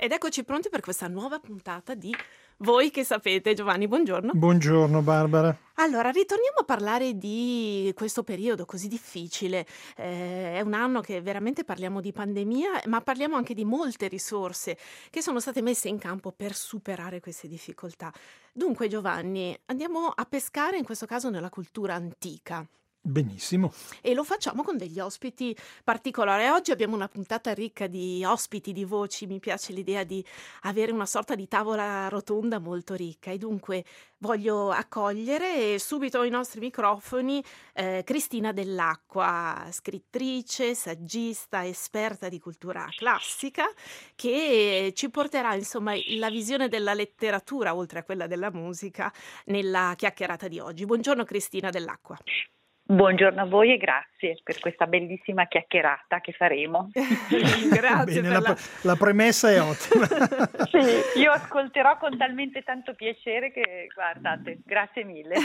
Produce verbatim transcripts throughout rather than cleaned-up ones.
Ed eccoci pronti per questa nuova puntata di Voi che sapete. Giovanni, buongiorno. Buongiorno Barbara. Allora, ritorniamo a parlare di questo periodo così difficile. Eh, è un anno che veramente parliamo di pandemia, ma parliamo anche di molte risorse che sono state messe in campo per superare queste difficoltà. Dunque, Giovanni, andiamo a pescare in questo caso nella cultura antica. Benissimo. E lo facciamo con degli ospiti particolari. Oggi abbiamo una puntata ricca di ospiti, di voci. Mi piace l'idea di avere una sorta di tavola rotonda molto ricca e dunque voglio accogliere subito ai nostri microfoni eh, Cristina Dell'Acqua, scrittrice, saggista, esperta di cultura classica, che ci porterà insomma la visione della letteratura oltre a quella della musica nella chiacchierata di oggi. Buongiorno Cristina Dell'Acqua. Buongiorno a voi e grazie per questa bellissima chiacchierata che faremo. Grazie. Bene, per la, la... la premessa è ottima. Sì, io ascolterò con talmente tanto piacere che, guardate, grazie mille.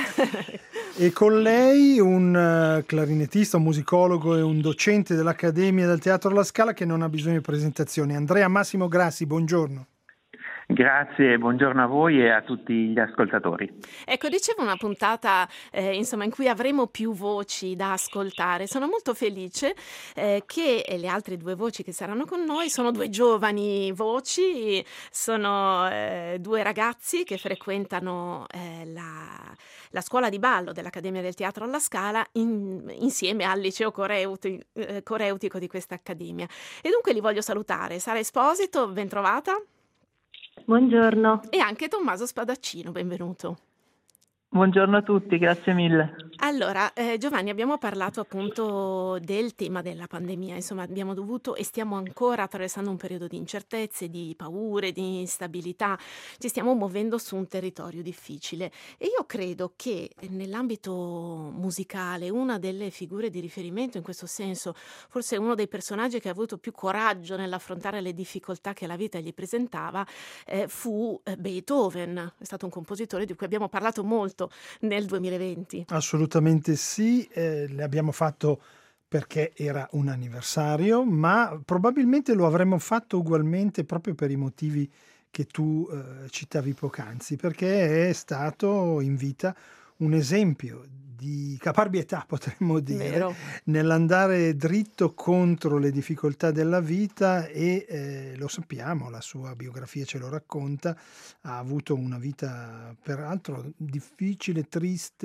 E con lei un uh, clarinettista, un musicologo e un docente dell'Accademia del Teatro alla Scala che non ha bisogno di presentazioni. Andrea Massimo Grassi, buongiorno. Grazie, buongiorno a voi e a tutti gli ascoltatori. Ecco, dicevo una puntata eh, insomma in cui avremo più voci da ascoltare. Sono molto felice eh, che le altre due voci che saranno con noi sono due giovani voci, sono eh, due ragazzi che frequentano eh, la, la scuola di ballo dell'Accademia del Teatro alla Scala in, insieme al liceo coreuti, eh, coreutico di questa accademia. E dunque li voglio salutare. Sara Esposito, ben trovata. Buongiorno. E anche Tommaso Spadaccino, benvenuto. Buongiorno a tutti, grazie mille. Allora, eh, Giovanni, abbiamo parlato appunto del tema della pandemia, insomma abbiamo dovuto e stiamo ancora attraversando un periodo di incertezze, di paure, di instabilità, ci stiamo muovendo su un territorio difficile e io credo che nell'ambito musicale una delle figure di riferimento in questo senso, forse uno dei personaggi che ha avuto più coraggio nell'affrontare le difficoltà che la vita gli presentava, eh, fu eh, Beethoven, è stato un compositore di cui abbiamo parlato molto nel duemilaventi. Assolutamente sì, eh, le abbiamo fatto perché era un anniversario, ma probabilmente lo avremmo fatto ugualmente proprio per i motivi che tu eh, citavi poc'anzi, perché è stato in vita un esempio di caparbietà, potremmo dire, Vero. nell'andare dritto contro le difficoltà della vita e eh, lo sappiamo, la sua biografia ce lo racconta, ha avuto una vita peraltro difficile, triste,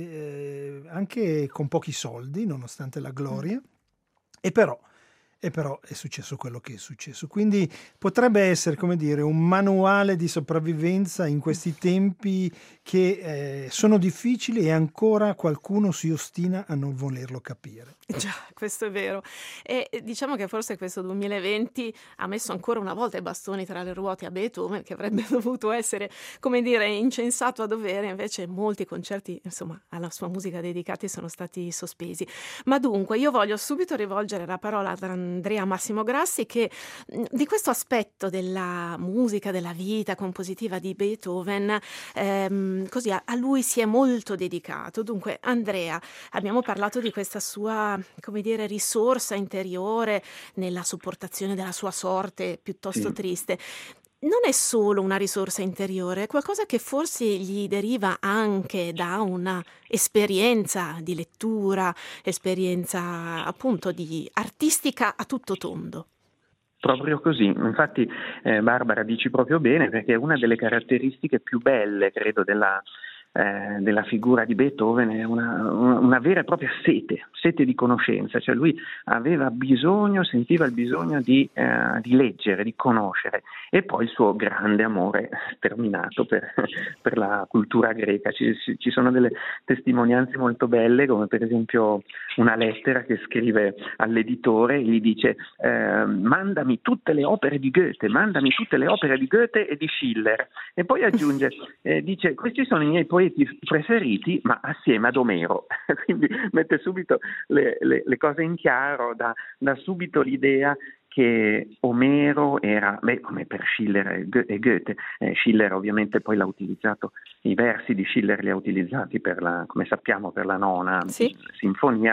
eh, anche con pochi soldi, nonostante la gloria, mm. e però E però è successo quello che è successo. Quindi potrebbe essere, come dire, un manuale di sopravvivenza in questi tempi che eh, sono difficili e ancora qualcuno si ostina a non volerlo capire. Già, questo è vero. E diciamo che forse questo duemilaventi ha messo ancora una volta i bastoni tra le ruote a Beethoven, che avrebbe dovuto essere, come dire, incensato a dovere, invece molti concerti, insomma, alla sua musica dedicati sono stati sospesi. Ma dunque, io voglio subito rivolgere la parola ad Andrea Massimo Grassi, che di questo aspetto della musica, della vita compositiva di Beethoven, ehm, così a, a lui si è molto dedicato. Dunque, Andrea, abbiamo parlato di questa sua, come dire, risorsa interiore nella sopportazione della sua sorte piuttosto Sì. triste. Non è solo una risorsa interiore, è qualcosa che forse gli deriva anche da una esperienza di lettura, esperienza appunto di artistica a tutto tondo. Proprio così, infatti eh, Barbara dici proprio bene, perché una delle caratteristiche più belle, credo, della, eh, della figura di Beethoven è una, una vera e propria sete, sete di conoscenza, cioè lui aveva bisogno, sentiva il bisogno di, eh, di leggere, di conoscere, e poi il suo grande amore sterminato per, per la cultura greca. Ci, ci sono delle testimonianze molto belle, come per esempio una lettera che scrive all'editore e gli dice eh, mandami tutte le opere di Goethe, mandami tutte le opere di Goethe e di Schiller, e poi aggiunge, eh, dice questi sono i miei poeti preferiti ma assieme ad Omero. Quindi mette subito le, le, le cose in chiaro, dà, dà subito l'idea che Omero era, beh, come per Schiller e Goethe, eh, Schiller ovviamente poi l'ha utilizzato, i versi di Schiller li ha utilizzati per la, come sappiamo, per la nona sì. sinfonia,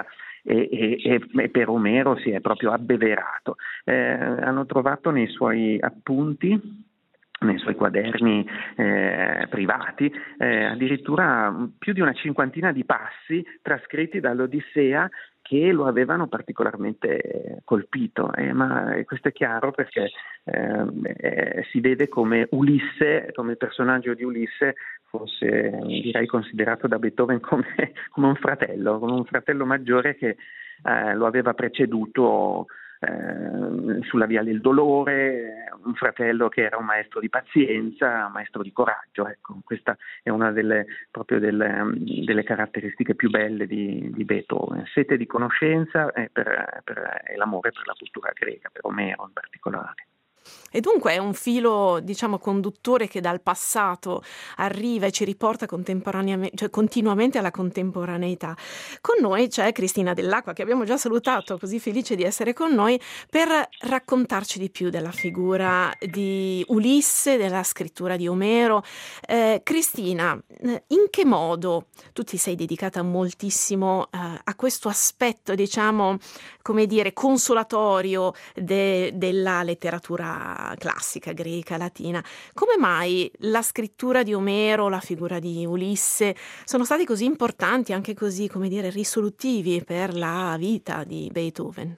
e, e, e per Omero si è proprio abbeverato. Eh, hanno trovato nei suoi appunti, nei suoi quaderni eh, privati, eh, addirittura più di una cinquantina di passi trascritti dall'Odissea che lo avevano particolarmente colpito, eh, ma questo è chiaro perché eh, eh, si vede come Ulisse, come il personaggio di Ulisse fosse, direi, considerato da Beethoven come, come un fratello, come un fratello maggiore che eh, lo aveva preceduto Eh, sulla via del dolore, un fratello che era un maestro di pazienza, un maestro di coraggio. Ecco, questa è una delle, proprio delle, delle caratteristiche più belle di, di Beethoven, sete di conoscenza e, per, per, e l'amore per la cultura greca, per Omero in particolare. E dunque è un filo, diciamo, conduttore che dal passato arriva e ci riporta contemporaneamente, cioè continuamente alla contemporaneità. Con noi c'è Cristina Dell'Acqua, che abbiamo già salutato, così felice di essere con noi, per raccontarci di più della figura di Ulisse, della scrittura di Omero. Eh, Cristina, in che modo tu ti sei dedicata moltissimo eh, a questo aspetto, diciamo, come dire, consolatorio de- della letteratura classica, greca, latina? Come mai la scrittura di Omero, la figura di Ulisse sono stati così importanti, anche così, come dire, risolutivi per la vita di Beethoven?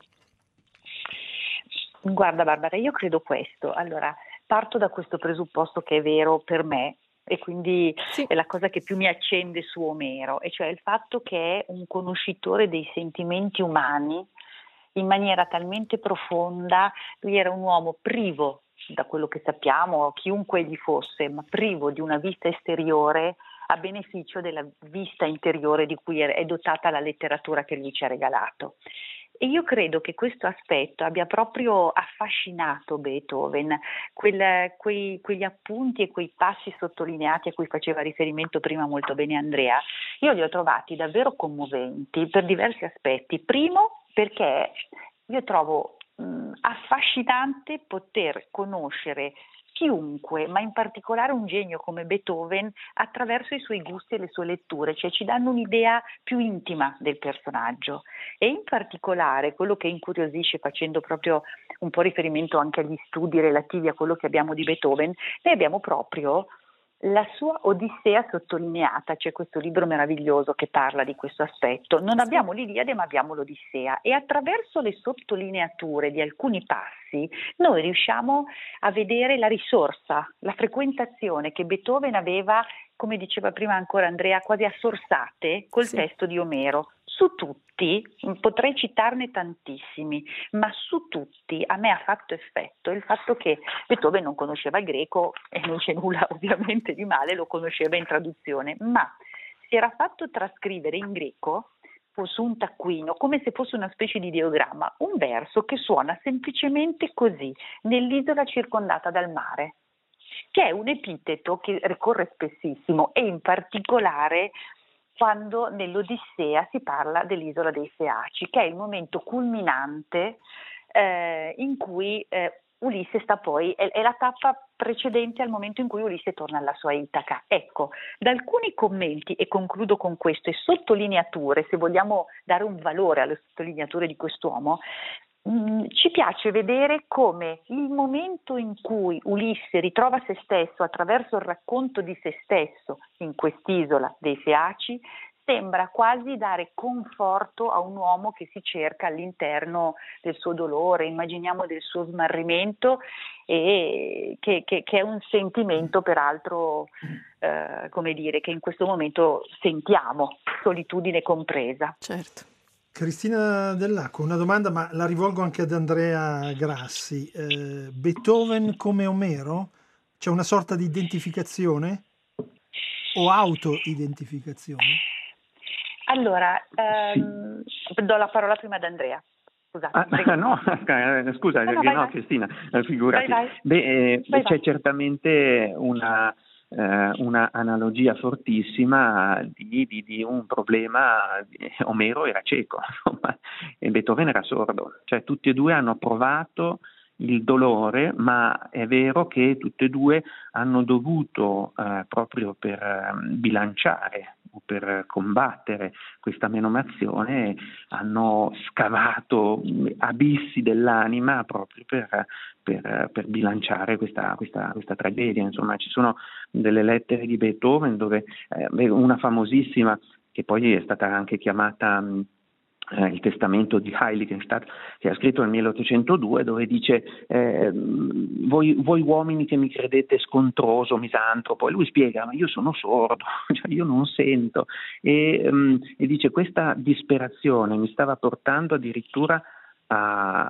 Guarda Barbara, io credo questo. Allora, parto da questo presupposto che è vero per me e quindi Sì. è la cosa che più mi accende su Omero, e cioè il fatto che è un conoscitore dei sentimenti umani in maniera talmente profonda. Lui era un uomo privo, da quello che sappiamo, chiunque egli fosse, ma privo di una vista esteriore a beneficio della vista interiore di cui è dotata la letteratura che lui ci ha regalato. E io credo che questo aspetto abbia proprio affascinato Beethoven, quel, quei, quegli appunti e quei passi sottolineati a cui faceva riferimento prima molto bene Andrea. Io li ho trovati davvero commoventi per diversi aspetti. Primo, perché io trovo mh, affascinante poter conoscere chiunque, ma in particolare un genio come Beethoven, attraverso i suoi gusti e le sue letture, cioè ci danno un'idea più intima del personaggio. E in particolare quello che incuriosisce, facendo proprio un po' riferimento anche agli studi relativi a quello che abbiamo di Beethoven, noi abbiamo proprio la sua Odissea sottolineata. C'è questo libro meraviglioso che parla di questo aspetto. Non abbiamo l'Iliade, ma abbiamo l'Odissea, e attraverso le sottolineature di alcuni passi noi riusciamo a vedere la risorsa, la frequentazione che Beethoven aveva, come diceva prima ancora Andrea, quasi a sorsate col Sì. testo di Omero. Su tutti, potrei citarne tantissimi, ma su tutti a me ha fatto effetto il fatto che Beethoven non conosceva il greco, e non c'è nulla ovviamente di male, lo conosceva in traduzione, ma si era fatto trascrivere in greco su un taccuino, come se fosse una specie di ideogramma, un verso che suona semplicemente così: nell'isola circondata dal mare, che è un epiteto che ricorre spessissimo, e in particolare quando nell'Odissea si parla dell'isola dei Feaci, che è il momento culminante eh, in cui eh, Ulisse sta poi, è, è la tappa precedente al momento in cui Ulisse torna alla sua Itaca. Ecco, da alcuni commenti, e concludo con questo, e sottolineature, se vogliamo dare un valore alle sottolineature di quest'uomo, mh, ci piace vedere come il momento in cui Ulisse ritrova se stesso attraverso il racconto di se stesso in quest'isola dei Feaci sembra quasi dare conforto a un uomo che si cerca all'interno del suo dolore, immaginiamo del suo smarrimento, e che, che, che è un sentimento peraltro eh, come dire, che in questo momento sentiamo, solitudine compresa. Certo. Cristina Dell'Acqua, una domanda, ma la rivolgo anche ad Andrea Grassi. Eh, Beethoven come Omero? C'è una sorta di identificazione o auto-identificazione? Allora, ehm, sì. do la parola prima ad Andrea. Scusate, ah, no, scusa, no, no, no, vai, vai. Cristina, figurati. Vai, vai. Beh, eh, vai, c'è vai. certamente una, eh, una analogia fortissima di, di, di un problema. Omero era cieco, insomma, e Beethoven era sordo, cioè tutti e due hanno provato il dolore, ma è vero che tutte e due hanno dovuto, eh, proprio per eh, bilanciare o per combattere questa menomazione hanno scavato abissi dell'anima proprio per, per, per bilanciare questa, questa, questa tragedia. Insomma, ci sono delle lettere di Beethoven dove eh, una famosissima, che poi è stata anche chiamata eh, il testamento di Heiligenstadt, che ha scritto nel milleottocentodue, dove dice eh, voi, voi uomini che mi credete scontroso, misantropo, e lui spiega: ma io sono sordo, cioè io non sento, e, um, e dice: questa disperazione mi stava portando addirittura A,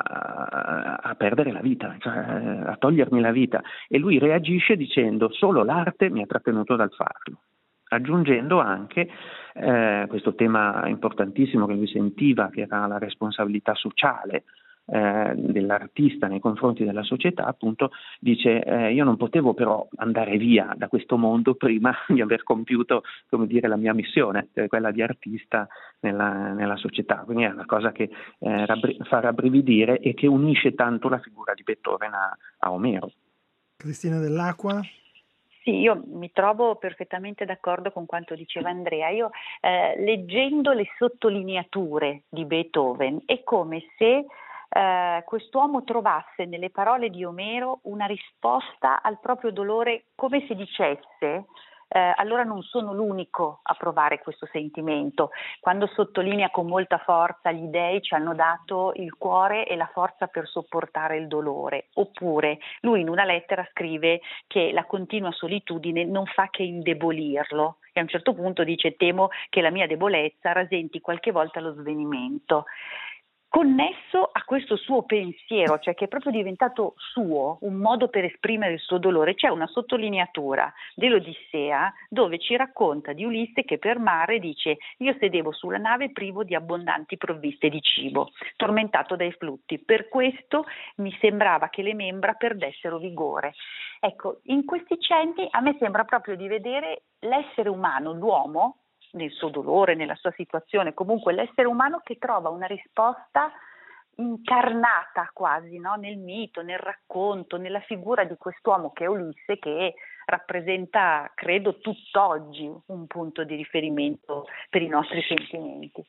a perdere la vita, cioè a togliermi la vita, e lui reagisce dicendo: solo l'arte mi ha trattenuto dal farlo, aggiungendo anche eh, questo tema importantissimo che lui sentiva, che era la responsabilità sociale eh, dell'artista nei confronti della società. Appunto dice eh, io non potevo però andare via da questo mondo prima di aver compiuto, come dire, la mia missione, cioè quella di artista nella, nella società. Quindi è una cosa che eh, rabbri- fa rabbrividire e che unisce tanto la figura di Beethoven a, a Omero. Cristina Dell'Acqua? Sì, io mi trovo perfettamente d'accordo con quanto diceva Andrea. Io eh, leggendo le sottolineature di Beethoven è come se eh, quest'uomo trovasse nelle parole di Omero una risposta al proprio dolore, come se dicesse eh, allora non sono l'unico a provare questo sentimento. Quando sottolinea con molta forza: gli dèi ci hanno dato il cuore e la forza per sopportare il dolore. Oppure lui in una lettera scrive che la continua solitudine non fa che indebolirlo, e a un certo punto dice: temo che la mia debolezza rasenti qualche volta lo svenimento. Connesso a questo suo pensiero, cioè che è proprio diventato suo, un modo per esprimere il suo dolore, c'è una sottolineatura dell'Odissea dove ci racconta di Ulisse che per mare dice: io sedevo sulla nave privo di abbondanti provviste di cibo, tormentato dai flutti, per questo mi sembrava che le membra perdessero vigore. Ecco, in questi cenni a me sembra proprio di vedere l'essere umano, l'uomo, nel suo dolore, nella sua situazione, comunque l'essere umano che trova una risposta incarnata quasi, no? Nel mito, nel racconto, nella figura di quest'uomo che è Ulisse, che rappresenta, credo, tutt'oggi un punto di riferimento per i nostri sentimenti.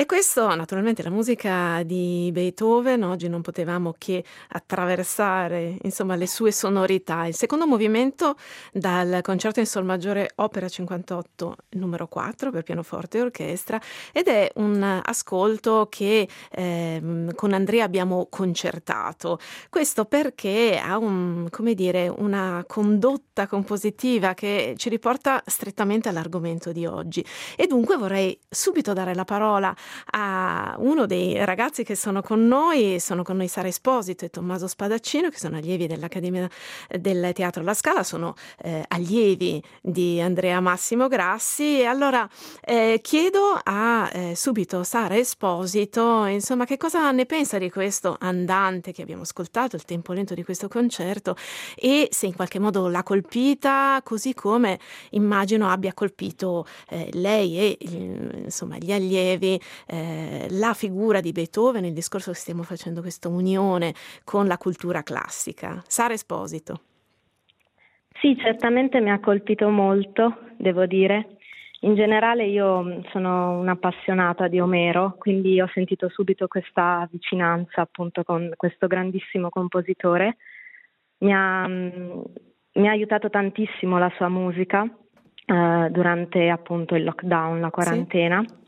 questo, naturalmente, la musica di Beethoven, oggi non potevamo che attraversare, insomma, le sue sonorità. Il secondo movimento dal concerto in sol maggiore opera cinquantotto numero quattro per pianoforte e orchestra, ed è un ascolto che ehm, con Andrea abbiamo concertato. Questo perché ha un, come dire, una condotta compositiva che ci riporta strettamente all'argomento di oggi. E dunque vorrei subito dare la parola a uno dei ragazzi che sono con noi. Sono con noi Sara Esposito e Tommaso Spadaccino, che sono allievi dell'Accademia del Teatro La Scala, sono eh, allievi di Andrea Massimo Grassi. E allora eh, chiedo a eh, subito Sara Esposito, insomma, che cosa ne pensa di questo andante che abbiamo ascoltato, il tempo lento di questo concerto, e se in qualche modo l'ha colpita, così come immagino abbia colpito eh, lei e insomma gli allievi eh, la figura di Beethoven, il discorso che stiamo facendo, questa unione con la cultura classica. Sara Esposito. Sì, certamente mi ha colpito molto, devo dire. In generale io sono un'appassionata di Omero, quindi ho sentito subito questa vicinanza appunto con questo grandissimo compositore. Mi ha, mi ha aiutato tantissimo la sua musica eh, durante appunto il lockdown, la quarantena. Sì.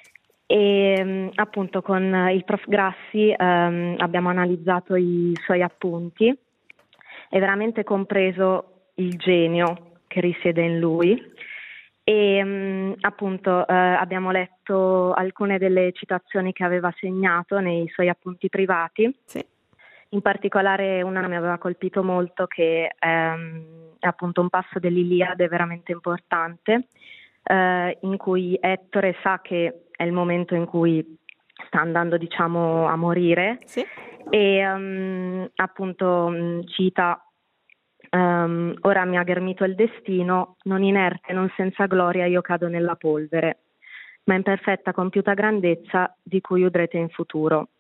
E appunto con il prof Grassi ehm, abbiamo analizzato i suoi appunti e veramente compreso il genio che risiede in lui. E um, appunto eh, abbiamo letto alcune delle citazioni che aveva segnato nei suoi appunti privati. Sì. In particolare una mi aveva colpito molto, che ehm, è appunto un passo dell'Iliade veramente importante, eh, in cui Ettore sa che è il momento in cui sta andando, diciamo, a morire. Sì. E um, appunto um, cita Um, ora mi ha ghermito il destino, non inerte, non senza gloria io cado nella polvere, ma in perfetta compiuta grandezza di cui udrete in futuro.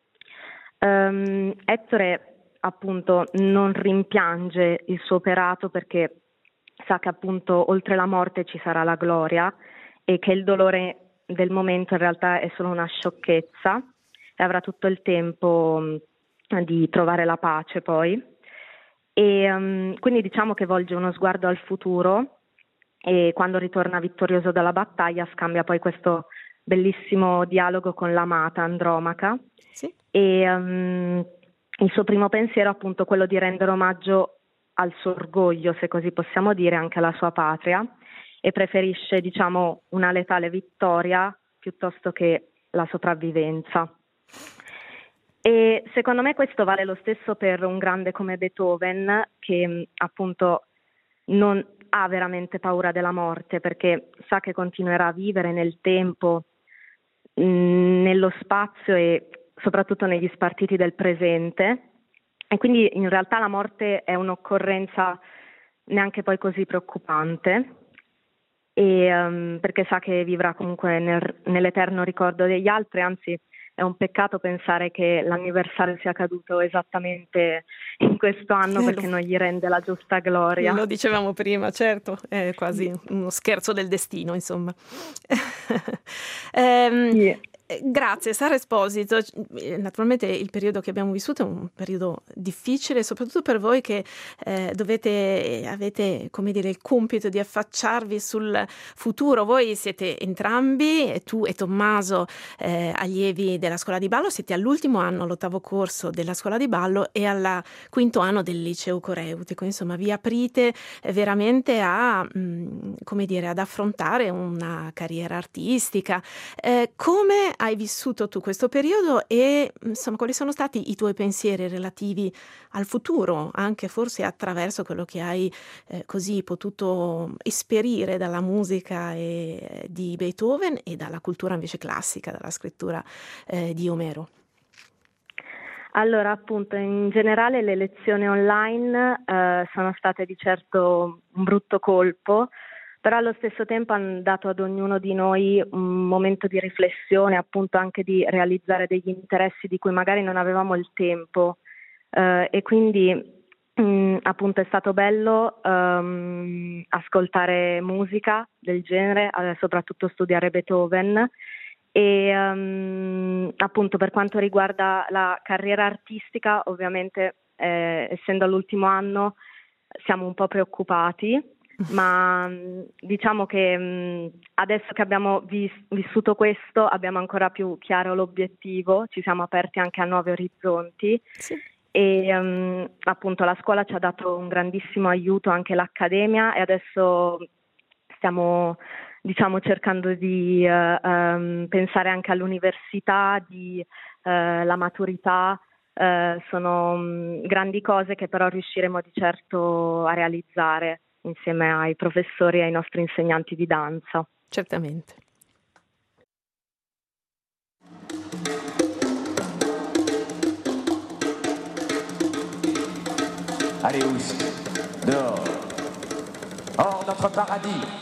Um, Ettore appunto non rimpiange il suo operato perché sa che appunto oltre la morte ci sarà la gloria e che il dolore del momento in realtà è solo una sciocchezza e avrà tutto il tempo um, di trovare la pace poi. E um, quindi diciamo che volge uno sguardo al futuro e quando ritorna vittorioso dalla battaglia scambia poi questo bellissimo dialogo con l'amata Andromaca. Sì. E um, il suo primo pensiero è appunto quello di rendere omaggio al suo orgoglio, se così possiamo dire, anche alla sua patria, e preferisce, diciamo, una letale vittoria piuttosto che la sopravvivenza. E secondo me questo vale lo stesso per un grande come Beethoven, che appunto non ha veramente paura della morte perché sa che continuerà a vivere nel tempo, mh, nello spazio e soprattutto negli spartiti del presente, e quindi in realtà la morte è un'occorrenza neanche poi così preoccupante, e, um, perché sa che vivrà comunque nel, nell'eterno ricordo degli altri, anzi è un peccato pensare che l'anniversario sia caduto esattamente in questo anno eh, perché lo, non gli rende la giusta gloria. Lo dicevamo prima, certo, è quasi uno scherzo del destino, insomma. ehm, yeah. Grazie Sara Esposito. Naturalmente il periodo che abbiamo vissuto è un periodo difficile, soprattutto per voi che eh, dovete avete, come dire, il compito di affacciarvi sul futuro. Voi siete entrambi, tu e Tommaso, eh, allievi della scuola di ballo, siete all'ultimo anno, l'ottavo corso della scuola di ballo e al quinto anno del liceo coreutico. Insomma, vi aprite veramente a, mh, come dire, ad affrontare una carriera artistica. Eh, come hai vissuto tu questo periodo e insomma quali sono stati i tuoi pensieri relativi al futuro, anche forse attraverso quello che hai eh, così potuto esperire dalla musica e, di Beethoven e dalla cultura invece classica, dalla scrittura eh, di Omero? Allora, appunto, in generale le lezioni online eh, sono state di certo un brutto colpo, però allo stesso tempo hanno dato ad ognuno di noi un momento di riflessione, appunto anche di realizzare degli interessi di cui magari non avevamo il tempo, eh, e quindi mh, appunto è stato bello um, ascoltare musica del genere, eh, soprattutto studiare Beethoven, E um, appunto per quanto riguarda la carriera artistica, ovviamente eh, essendo all'ultimo anno siamo un po' preoccupati, ma mh, diciamo che mh, adesso che abbiamo vis- vissuto questo abbiamo ancora più chiaro l'obiettivo, ci siamo aperti anche a nuovi orizzonti. Sì. E um, appunto la scuola ci ha dato un grandissimo aiuto, anche l'accademia, e adesso stiamo diciamo cercando di uh, um, pensare anche all'università, di uh, la maturità. Uh, sono um, grandi cose che però riusciremo di certo a realizzare insieme ai professori e ai nostri insegnanti di danza. Certamente. Allez, Ous, dehors, hors notre paradis.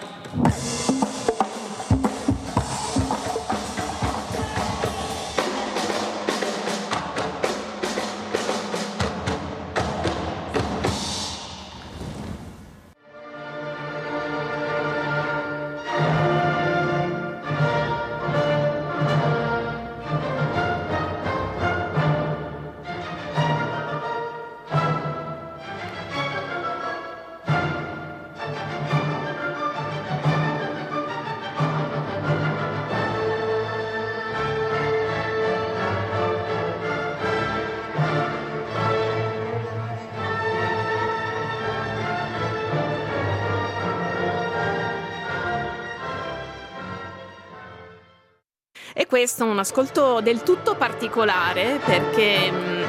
E questo è un ascolto del tutto particolare perché mh,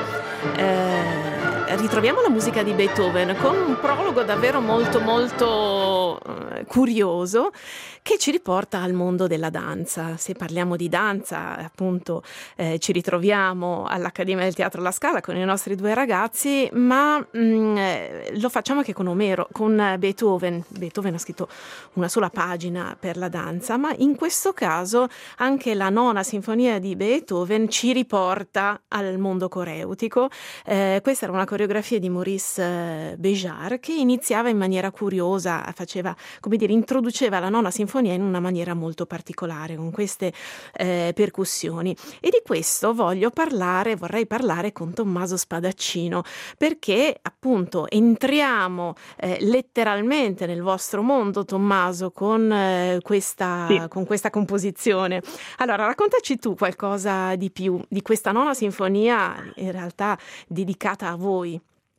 eh, ritroviamo la musica di Beethoven con un prologo davvero molto molto eh, curioso che ci riporta al mondo della danza. Se parliamo di danza, appunto, eh, ci ritroviamo all'Accademia del Teatro La Scala con i nostri due ragazzi, ma mh, eh, lo facciamo anche con Omero, con Beethoven. Beethoven ha scritto una sola pagina per la danza, ma in questo caso anche la nona sinfonia di Beethoven ci riporta al mondo coreutico. Eh, questa era una coreografia di Maurice Béjart che iniziava in maniera curiosa, faceva, come dire, introduceva la nona sinfonia in una maniera molto particolare con queste eh, percussioni. E di questo voglio parlare, vorrei parlare con Tommaso Spadaccino, perché appunto entriamo eh, letteralmente nel vostro mondo, Tommaso, con, eh, questa, Sì. con questa composizione. Allora, raccontaci tu qualcosa di più di questa nona sinfonia, in realtà dedicata a voi.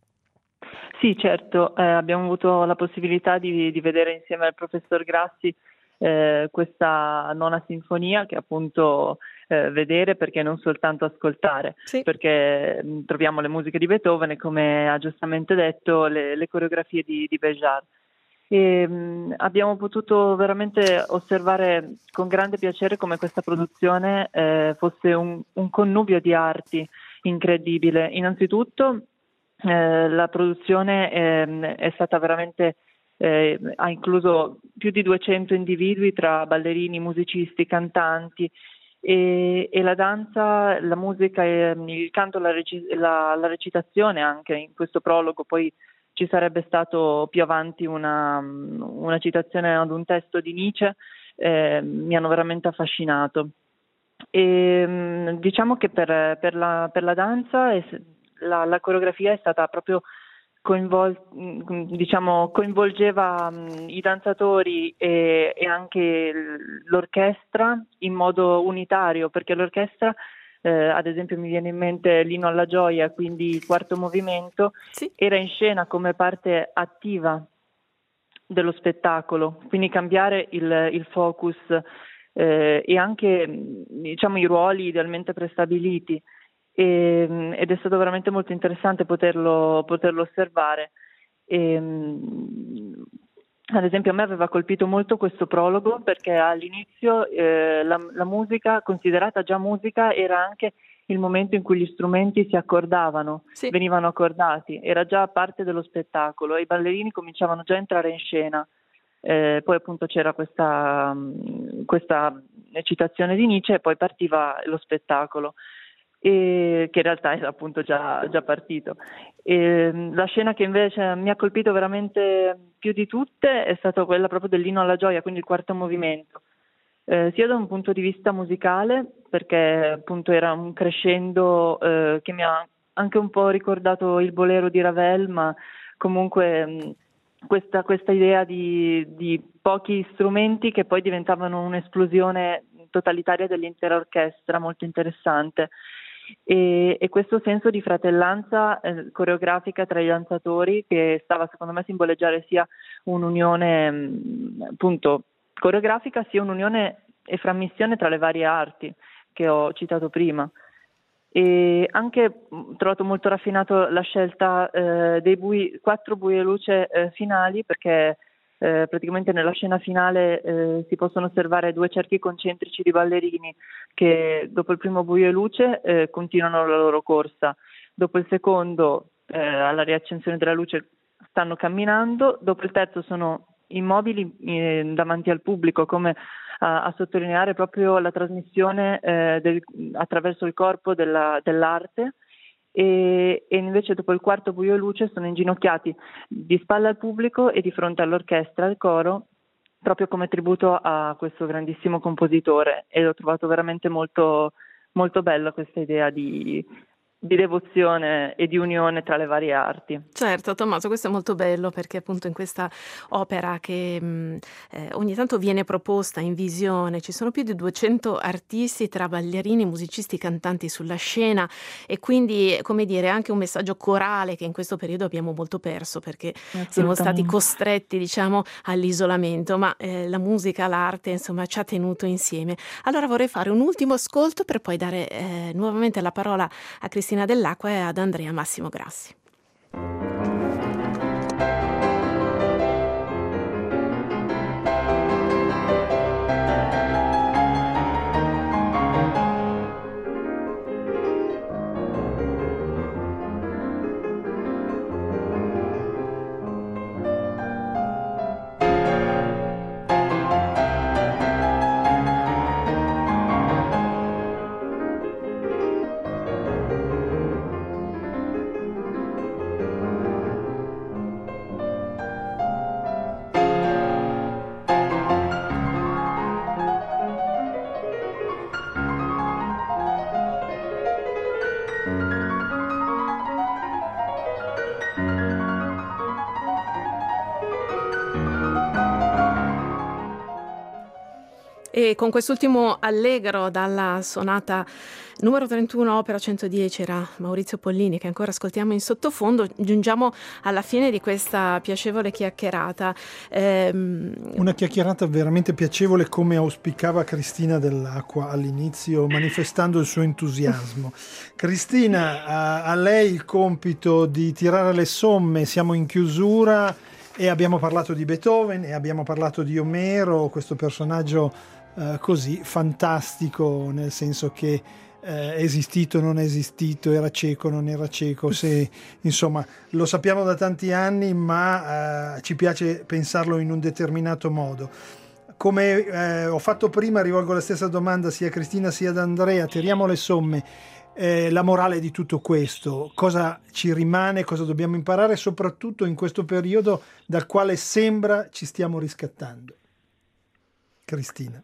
Sì, certo, eh, abbiamo avuto la possibilità di, di vedere insieme al professor Grassi eh, questa nona sinfonia, che appunto eh, vedere perché non soltanto ascoltare, Sì. perché mh, troviamo le musiche di Beethoven e, come ha giustamente detto, le, le coreografie di, di Béjart. E, mh, abbiamo potuto veramente osservare con grande piacere come questa produzione eh, fosse un, un connubio di arti incredibile. Innanzitutto eh, la produzione eh, è stata veramente eh, ha incluso più di duecento individui tra ballerini, musicisti, cantanti, e, e la danza, la musica, e, il canto, la, reci- la, la recitazione anche in questo prologo. Poi ci sarebbe stato più avanti una, una citazione ad un testo di Nietzsche, eh, mi hanno veramente affascinato. E, diciamo che per, per, la, per la danza è, la, la coreografia è stata proprio coinvol- diciamo, coinvolgeva um, i danzatori e, e anche l'orchestra in modo unitario, perché l'orchestra Eh, ad esempio mi viene in mente l'Inno alla gioia, quindi il quarto movimento, Sì. era in scena come parte attiva dello spettacolo, quindi cambiare il, il focus eh, e anche, diciamo, i ruoli idealmente prestabiliti, e, ed è stato veramente molto interessante poterlo, poterlo osservare. E, ad esempio a me aveva colpito molto questo prologo perché all'inizio eh, la, la musica, considerata già musica, era anche il momento in cui gli strumenti si accordavano, Sì. venivano accordati, era già parte dello spettacolo e i ballerini cominciavano già a entrare in scena. Eh, poi appunto c'era questa, questa citazione di Nietzsche e poi partiva lo spettacolo, e che in realtà era appunto già, già partito. E la scena che invece mi ha colpito veramente più di tutte è stata quella proprio dell'Inno alla gioia, quindi il quarto movimento, eh, sia da un punto di vista musicale, perché appunto era un crescendo eh, che mi ha anche un po' ricordato il bolero di Ravel, ma comunque mh, questa, questa idea di, di pochi strumenti che poi diventavano un'esplosione totalitaria dell'intera orchestra, molto interessante. E, e questo senso di fratellanza eh, coreografica tra i danzatori, che stava secondo me a simboleggiare sia un'unione mh, appunto coreografica, sia un'unione e frammissione tra le varie arti che ho citato prima. E anche ho trovato molto raffinato la scelta eh, dei bui, quattro bui e luce eh, finali, perché eh, praticamente nella scena finale eh, si possono osservare due cerchi concentrici di ballerini che dopo il primo buio e luce eh, continuano la loro corsa, dopo il secondo eh, alla riaccensione della luce stanno camminando, dopo il terzo sono immobili eh, davanti al pubblico, come a, a sottolineare proprio la trasmissione eh, del, attraverso il corpo della, dell'arte. E, e invece dopo il quarto buio e luce sono inginocchiati di spalle al pubblico e di fronte all'orchestra, al coro, proprio come tributo a questo grandissimo compositore, e l'ho trovato veramente molto, molto bella questa idea di, di devozione e di unione tra le varie arti. Certo, Tommaso, questo è molto bello, perché appunto in questa opera che mh, eh, ogni tanto viene proposta in visione ci sono più di duecento artisti tra ballerini, musicisti, cantanti sulla scena, e quindi, come dire, anche un messaggio corale che in questo periodo abbiamo molto perso, perché siamo stati costretti, diciamo, all'isolamento, ma eh, la musica, l'arte, insomma, ci ha tenuto insieme. Allora vorrei fare un ultimo ascolto per poi dare eh, nuovamente la parola a Cristina Dell'Acqua e ad Andrea Massimo Grassi. E con quest'ultimo allegro dalla sonata numero trentuno, opera centodieci, era Maurizio Pollini, che ancora ascoltiamo in sottofondo, giungiamo alla fine di questa piacevole chiacchierata. Ehm... Una chiacchierata veramente piacevole, come auspicava Cristina Dell'Acqua all'inizio, manifestando il suo entusiasmo. Cristina, a, a lei il compito di tirare le somme, siamo in chiusura e abbiamo parlato di Beethoven e abbiamo parlato di Omero, questo personaggio Uh, così fantastico, nel senso che uh, è esistito, non è esistito, era cieco, non era cieco, se, insomma lo sappiamo da tanti anni, ma uh, ci piace pensarlo in un determinato modo. Come uh, ho fatto prima, rivolgo la stessa domanda sia a Cristina sia ad Andrea: tiriamo le somme, eh, la morale di tutto questo, cosa ci rimane, cosa dobbiamo imparare, soprattutto in questo periodo dal quale sembra ci stiamo riscattando. Cristina.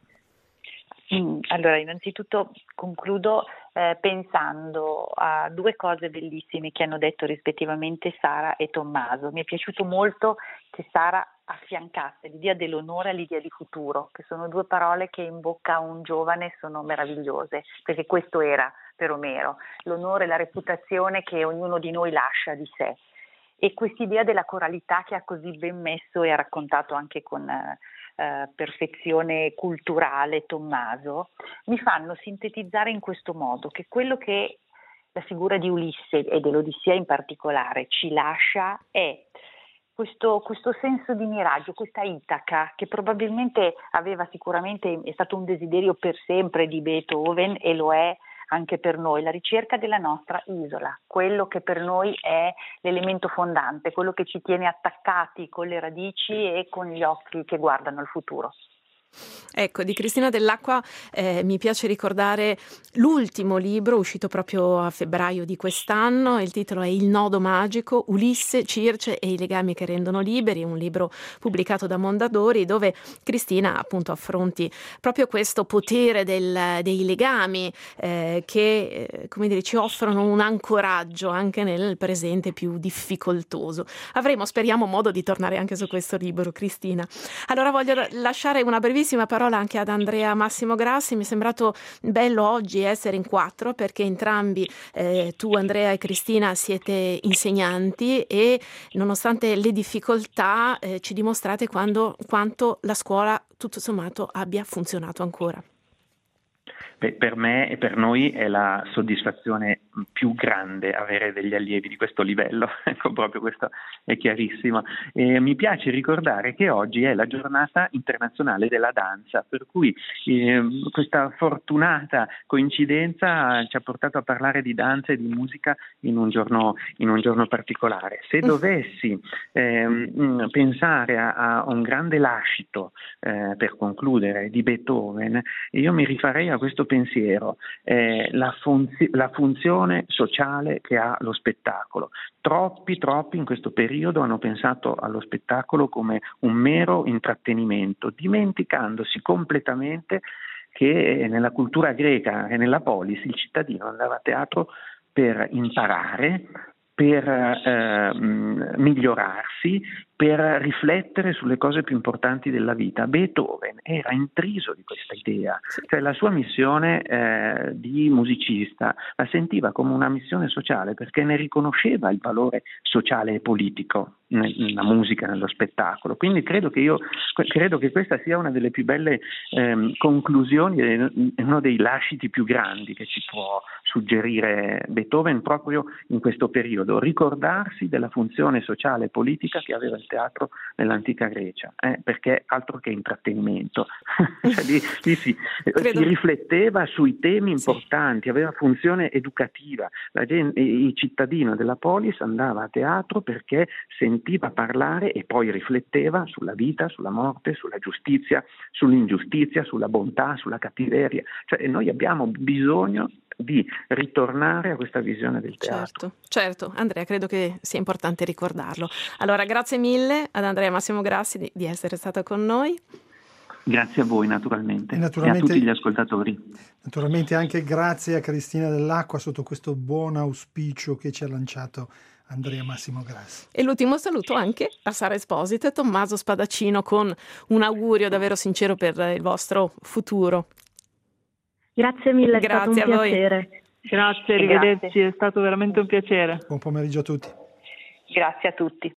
Allora, innanzitutto concludo eh, pensando a due cose bellissime che hanno detto rispettivamente Sara e Tommaso. Mi è piaciuto molto che Sara affiancasse l'idea dell'onore all'idea di futuro, che sono due parole che in bocca a un giovane sono meravigliose, perché questo era per Omero, l'onore e la reputazione che ognuno di noi lascia di sé. E quest'idea della coralità che ha così ben messo e ha raccontato anche con eh, perfezione culturale Tommaso, mi fanno sintetizzare in questo modo che quello che la figura di Ulisse e dell'Odissea in particolare ci lascia è questo, questo senso di miraggio, questa Itaca che probabilmente aveva sicuramente, è stato un desiderio per sempre di Beethoven e lo è anche per noi, la ricerca della nostra isola, quello che per noi è l'elemento fondante, quello che ci tiene attaccati con le radici e con gli occhi che guardano al futuro. Ecco, di Cristina Dell'Acqua eh, mi piace ricordare l'ultimo libro uscito proprio a febbraio di quest'anno. Il titolo è Il nodo magico, Ulisse, Circe e i legami che rendono liberi, un libro pubblicato da Mondadori, dove Cristina appunto affronti proprio questo potere del, dei legami eh, che eh, come dire, ci offrono un ancoraggio anche nel presente più difficoltoso. Avremo, speriamo, modo di tornare anche su questo libro, Cristina. Allora voglio lasciare una brevissima parola anche ad Andrea Massimo Grassi. Mi è sembrato bello oggi essere in quattro, perché entrambi, eh, tu Andrea e Cristina, siete insegnanti e nonostante le difficoltà eh, ci dimostrate quando, quanto la scuola tutto sommato abbia funzionato ancora. Beh, per me e per noi è la soddisfazione più grande avere degli allievi di questo livello, ecco, proprio questo è chiarissimo. E mi piace ricordare che oggi è la giornata internazionale della danza, per cui eh, questa fortunata coincidenza ci ha portato a parlare di danza e di musica in un giorno, in un giorno particolare. Se dovessi eh, pensare a, a un grande lascito eh, per concludere di Beethoven, io mi rifarei a questo pensiero, eh, la, funzi- la funzione sociale che ha lo spettacolo. Troppi, troppi in questo periodo hanno pensato allo spettacolo come un mero intrattenimento, dimenticandosi completamente che nella cultura greca e nella polis il cittadino andava a teatro per imparare, per eh, migliorarsi, per riflettere sulle cose più importanti della vita. Beethoven era intriso di questa idea, cioè la sua missione eh, di musicista la sentiva come una missione sociale, perché ne riconosceva il valore sociale e politico nella musica, nello spettacolo. Quindi credo che io credo che questa sia una delle più belle ehm, conclusioni, uno dei lasciti più grandi che ci può suggerire Beethoven proprio in questo periodo, ricordarsi della funzione sociale e politica che aveva il teatro nell'antica Grecia, eh, perché altro che intrattenimento. Cioè, lì, lì si, si rifletteva sui temi importanti, sì. Aveva funzione educativa. La gente, il cittadino della polis andava a teatro perché sentiva parlare e poi rifletteva sulla vita, sulla morte, sulla giustizia, sull'ingiustizia, sulla bontà, sulla cattiveria. Cioè, noi abbiamo bisogno di ritornare a questa visione del teatro. Certo, certo, Andrea, credo che sia importante ricordarlo. Allora, grazie mille ad Andrea Massimo Grassi di, di essere stato con noi. Grazie a voi naturalmente e, naturalmente e a tutti gli ascoltatori. Naturalmente anche grazie a Cristina Dell'Acqua sotto questo buon auspicio che ci ha lanciato Andrea Massimo Grassi. E l'ultimo saluto anche a Sara Esposito e Tommaso Spadaccino con un augurio davvero sincero per il vostro futuro. Grazie mille, è Grazie stato un a voi. piacere. Grazie, arrivederci, è stato veramente un piacere. Buon pomeriggio a tutti. Grazie a tutti.